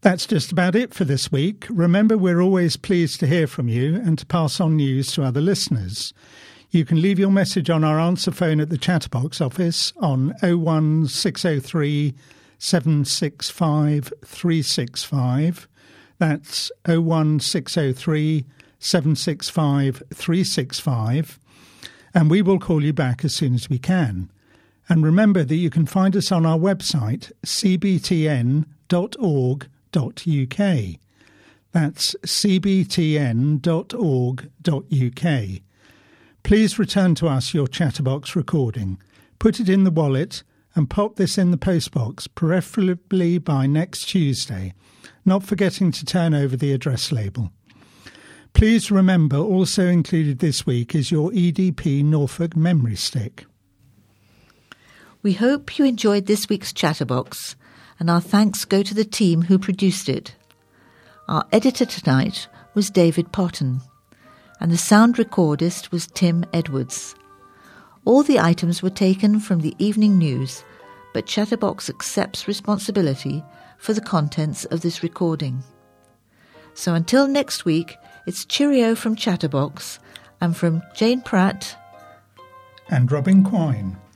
That's just about it for this week. Remember, we're always pleased to hear from you and to pass on news to other listeners. You can leave your message on our answer phone at the Chatterbox office on 01603 765 365. That's 01603 765 365. And we will call you back as soon as we can. And remember that you can find us on our website, cbtn.org.uk. That's cbtn.org.uk. Please return to us your Chatterbox recording. Put it in the wallet and pop this in the postbox, preferably by next Tuesday, not forgetting to turn over the address label. Please remember, also included this week is your EDP Norfolk memory stick. We hope you enjoyed this week's Chatterbox, and our thanks go to the team who produced it. Our editor tonight was David Potton, and the sound recordist was Tim Edwards. All the items were taken from the evening news, but Chatterbox accepts responsibility for the contents of this recording. So until next week, it's cheerio from Chatterbox and from Jane Pratt and Robin Quine.